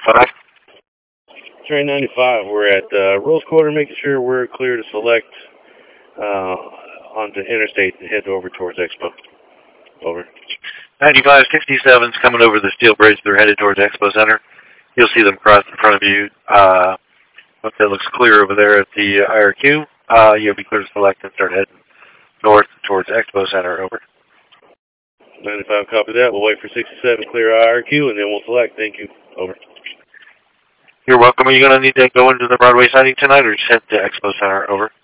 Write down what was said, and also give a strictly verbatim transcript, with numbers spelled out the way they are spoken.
ninety-five. Train ninety-five, we're at uh, Rose Quarter, making sure we're clear to select uh, onto Interstate and head over towards Expo. Over. ninety-five sixty-seven's coming over the steel bridge. They're headed towards Expo Center. You'll see them cross in front of you. Uh, once that looks clear over there at the uh, I R Q, uh, you'll be clear to select and start heading north towards Expo Center. Over. ninety-five, copy that. We'll wait for sixty-seven, clear I R Q, and then we'll select. Thank you. Over. You're welcome. Are you going to need to go into the Broadway siding tonight or just head to Expo Center? Over.